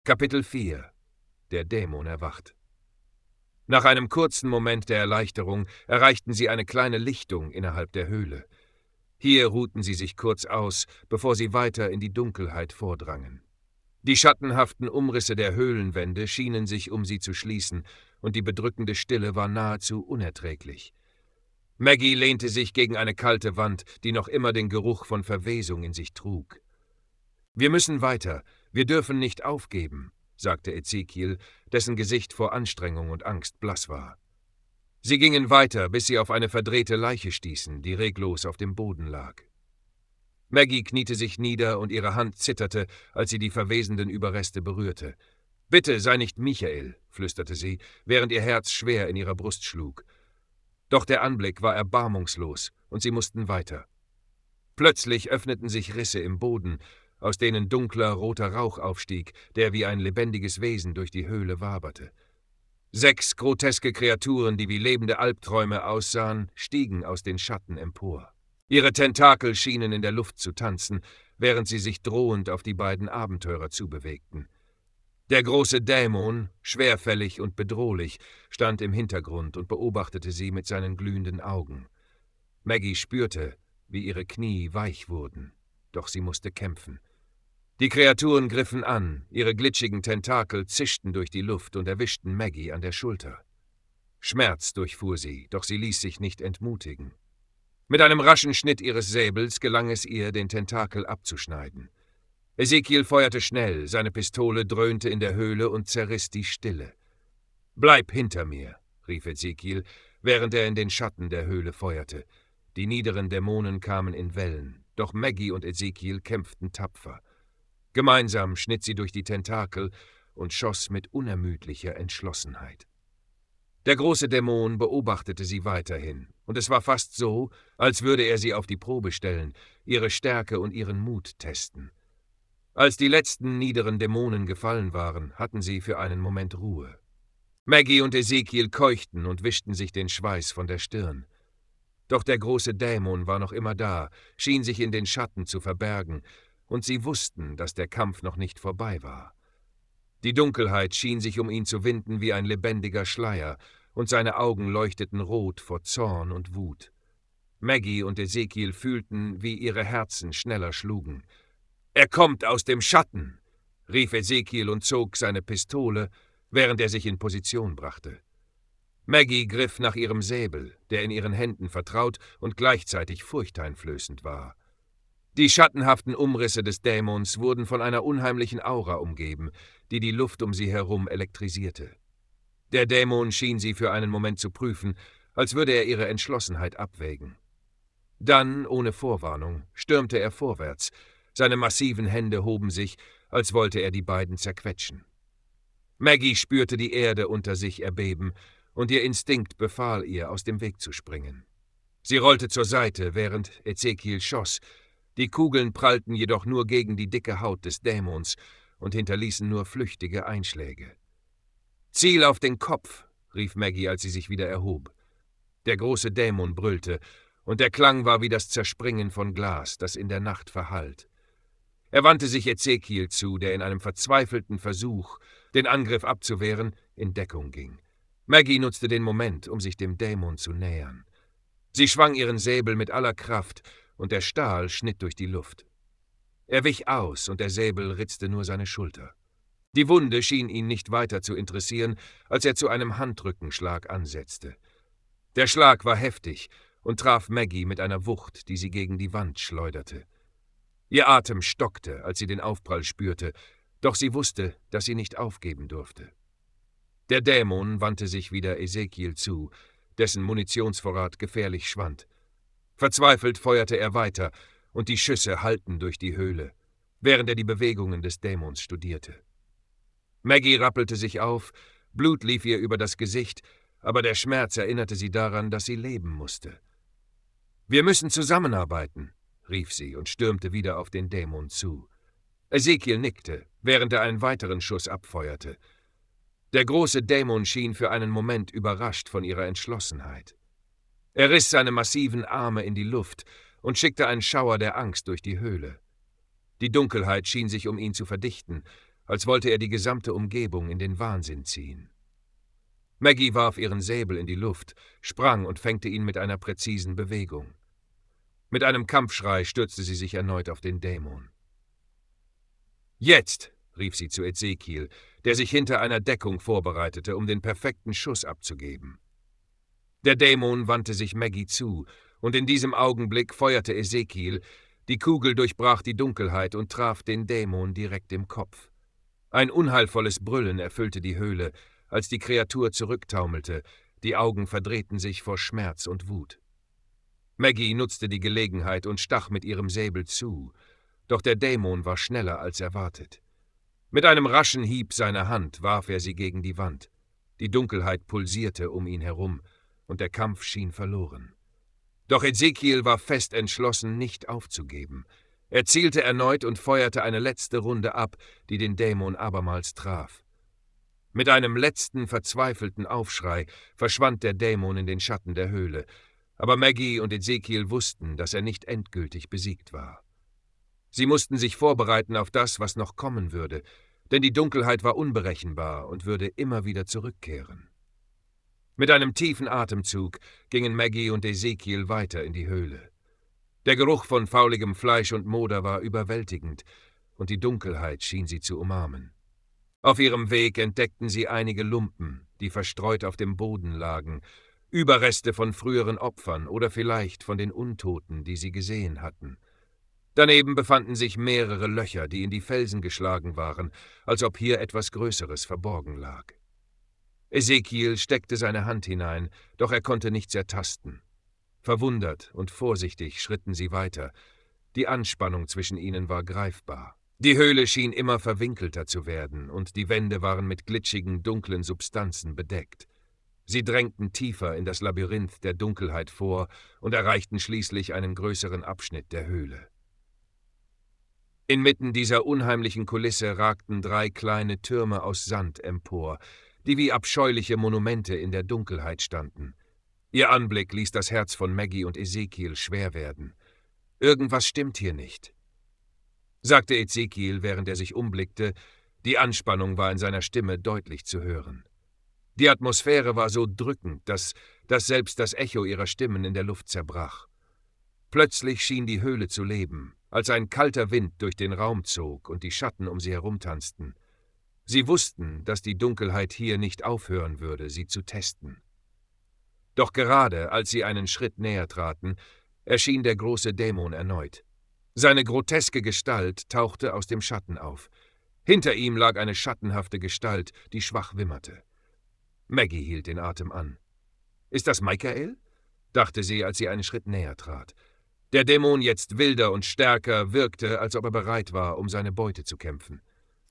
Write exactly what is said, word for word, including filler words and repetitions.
Kapitel vier. Der Dämon erwacht. Nach einem kurzen Moment der Erleichterung erreichten sie eine kleine Lichtung innerhalb der Höhle. Hier ruhten sie sich kurz aus, bevor sie weiter in die Dunkelheit vordrangen. Die schattenhaften Umrisse der Höhlenwände schienen sich um sie zu schließen, und die bedrückende Stille war nahezu unerträglich. Maggie lehnte sich gegen eine kalte Wand, die noch immer den Geruch von Verwesung in sich trug. »Wir müssen weiter, wir dürfen nicht aufgeben«, sagte Ezekiel, dessen Gesicht vor Anstrengung und Angst blass war. Sie gingen weiter, bis sie auf eine verdrehte Leiche stießen, die reglos auf dem Boden lag. Maggie kniete sich nieder und ihre Hand zitterte, als sie die verwesenden Überreste berührte. »Bitte, sei nicht Michael«, flüsterte sie, während ihr Herz schwer in ihrer Brust schlug. Doch der Anblick war erbarmungslos, und sie mussten weiter. Plötzlich öffneten sich Risse im Boden, aus denen dunkler, roter Rauch aufstieg, der wie ein lebendiges Wesen durch die Höhle waberte. Sechs groteske Kreaturen, die wie lebende Albträume aussahen, stiegen aus den Schatten empor. Ihre Tentakel schienen in der Luft zu tanzen, während sie sich drohend auf die beiden Abenteurer zubewegten. Der große Dämon, schwerfällig und bedrohlich, stand im Hintergrund und beobachtete sie mit seinen glühenden Augen. Maggie spürte, wie ihre Knie weich wurden, doch sie musste kämpfen. Die Kreaturen griffen an, ihre glitschigen Tentakel zischten durch die Luft und erwischten Maggie an der Schulter. Schmerz durchfuhr sie, doch sie ließ sich nicht entmutigen. Mit einem raschen Schnitt ihres Säbels gelang es ihr, den Tentakel abzuschneiden. Ezekiel feuerte schnell, seine Pistole dröhnte in der Höhle und zerriss die Stille. »Bleib hinter mir«, rief Ezekiel, während er in den Schatten der Höhle feuerte. Die niederen Dämonen kamen in Wellen, doch Maggie und Ezekiel kämpften tapfer. Gemeinsam schnitt sie durch die Tentakel und schoss mit unermüdlicher Entschlossenheit. Der große Dämon beobachtete sie weiterhin, und es war fast so, als würde er sie auf die Probe stellen, ihre Stärke und ihren Mut testen. Als die letzten niederen Dämonen gefallen waren, hatten sie für einen Moment Ruhe. Maggie und Ezekiel keuchten und wischten sich den Schweiß von der Stirn. Doch der große Dämon war noch immer da, schien sich in den Schatten zu verbergen, und sie wussten, dass der Kampf noch nicht vorbei war. Die Dunkelheit schien sich um ihn zu winden wie ein lebendiger Schleier, und seine Augen leuchteten rot vor Zorn und Wut. Maggie und Ezekiel fühlten, wie ihre Herzen schneller schlugen. »Er kommt aus dem Schatten«, rief Ezekiel und zog seine Pistole, während er sich in Position brachte. Maggie griff nach ihrem Säbel, der in ihren Händen vertraut und gleichzeitig furchteinflößend war. Die schattenhaften Umrisse des Dämons wurden von einer unheimlichen Aura umgeben, die die Luft um sie herum elektrisierte. Der Dämon schien sie für einen Moment zu prüfen, als würde er ihre Entschlossenheit abwägen. Dann, ohne Vorwarnung, stürmte er vorwärts. Seine massiven Hände hoben sich, als wollte er die beiden zerquetschen. Maggie spürte die Erde unter sich erbeben, und ihr Instinkt befahl ihr, aus dem Weg zu springen. Sie rollte zur Seite, während Ezekiel schoss. Die Kugeln prallten jedoch nur gegen die dicke Haut des Dämons und hinterließen nur flüchtige Einschläge. »Ziel auf den Kopf«, rief Maggie, als sie sich wieder erhob. Der große Dämon brüllte, und der Klang war wie das Zerspringen von Glas, das in der Nacht verhallt. Er wandte sich Ezekiel zu, der in einem verzweifelten Versuch, den Angriff abzuwehren, in Deckung ging. Maggie nutzte den Moment, um sich dem Dämon zu nähern. Sie schwang ihren Säbel mit aller Kraft, und der Stahl schnitt durch die Luft. Er wich aus, und der Säbel ritzte nur seine Schulter. Die Wunde schien ihn nicht weiter zu interessieren, als er zu einem Handrückenschlag ansetzte. Der Schlag war heftig und traf Maggie mit einer Wucht, die sie gegen die Wand schleuderte. Ihr Atem stockte, als sie den Aufprall spürte, doch sie wusste, dass sie nicht aufgeben durfte. Der Dämon wandte sich wieder Ezekiel zu, dessen Munitionsvorrat gefährlich schwand. Verzweifelt feuerte er weiter, und die Schüsse hallten durch die Höhle, während er die Bewegungen des Dämons studierte. Maggie rappelte sich auf, Blut lief ihr über das Gesicht, aber der Schmerz erinnerte sie daran, dass sie leben musste. »Wir müssen zusammenarbeiten«, rief sie und stürmte wieder auf den Dämon zu. Ezekiel nickte, während er einen weiteren Schuss abfeuerte. Der große Dämon schien für einen Moment überrascht von ihrer Entschlossenheit. Er riss seine massiven Arme in die Luft und schickte einen Schauer der Angst durch die Höhle. Die Dunkelheit schien sich um ihn zu verdichten, als wollte er die gesamte Umgebung in den Wahnsinn ziehen. Maggie warf ihren Säbel in die Luft, sprang und fängte ihn mit einer präzisen Bewegung. Mit einem Kampfschrei stürzte sie sich erneut auf den Dämon. »Jetzt«, rief sie zu Ezekiel, der sich hinter einer Deckung vorbereitete, um den perfekten Schuss abzugeben. Der Dämon wandte sich Maggie zu, und in diesem Augenblick feuerte Ezekiel. Die Kugel durchbrach die Dunkelheit und traf den Dämon direkt im Kopf. Ein unheilvolles Brüllen erfüllte die Höhle, als die Kreatur zurücktaumelte, die Augen verdrehten sich vor Schmerz und Wut. Maggie nutzte die Gelegenheit und stach mit ihrem Säbel zu, doch der Dämon war schneller als erwartet. Mit einem raschen Hieb seiner Hand warf er sie gegen die Wand. Die Dunkelheit pulsierte um ihn herum, und der Kampf schien verloren. Doch Ezekiel war fest entschlossen, nicht aufzugeben. Er zielte erneut und feuerte eine letzte Runde ab, die den Dämon abermals traf. Mit einem letzten, verzweifelten Aufschrei verschwand der Dämon in den Schatten der Höhle, aber Maggie und Ezekiel wussten, dass er nicht endgültig besiegt war. Sie mussten sich vorbereiten auf das, was noch kommen würde, denn die Dunkelheit war unberechenbar und würde immer wieder zurückkehren. Mit einem tiefen Atemzug gingen Maggie und Ezekiel weiter in die Höhle. Der Geruch von fauligem Fleisch und Moder war überwältigend, und die Dunkelheit schien sie zu umarmen. Auf ihrem Weg entdeckten sie einige Lumpen, die verstreut auf dem Boden lagen, Überreste von früheren Opfern oder vielleicht von den Untoten, die sie gesehen hatten. Daneben befanden sich mehrere Löcher, die in die Felsen geschlagen waren, als ob hier etwas Größeres verborgen lag. Ezekiel steckte seine Hand hinein, doch er konnte nichts ertasten. Verwundert und vorsichtig schritten sie weiter. Die Anspannung zwischen ihnen war greifbar. Die Höhle schien immer verwinkelter zu werden, und die Wände waren mit glitschigen, dunklen Substanzen bedeckt. Sie drängten tiefer in das Labyrinth der Dunkelheit vor und erreichten schließlich einen größeren Abschnitt der Höhle. Inmitten dieser unheimlichen Kulisse ragten drei kleine Türme aus Sand empor, die wie abscheuliche Monumente in der Dunkelheit standen. Ihr Anblick ließ das Herz von Maggie und Ezekiel schwer werden. »Irgendwas stimmt hier nicht«, sagte Ezekiel, während er sich umblickte. Die Anspannung war in seiner Stimme deutlich zu hören. Die Atmosphäre war so drückend, dass, dass selbst das Echo ihrer Stimmen in der Luft zerbrach. Plötzlich schien die Höhle zu leben, als ein kalter Wind durch den Raum zog und die Schatten um sie herumtanzten. Sie wussten, dass die Dunkelheit hier nicht aufhören würde, sie zu testen. Doch gerade, als sie einen Schritt näher traten, erschien der große Dämon erneut. Seine groteske Gestalt tauchte aus dem Schatten auf. Hinter ihm lag eine schattenhafte Gestalt, die schwach wimmerte. Maggie hielt den Atem an. »Ist das Michael?« dachte sie, als sie einen Schritt näher trat. Der Dämon, jetzt wilder und stärker, wirkte, als ob er bereit war, um seine Beute zu kämpfen.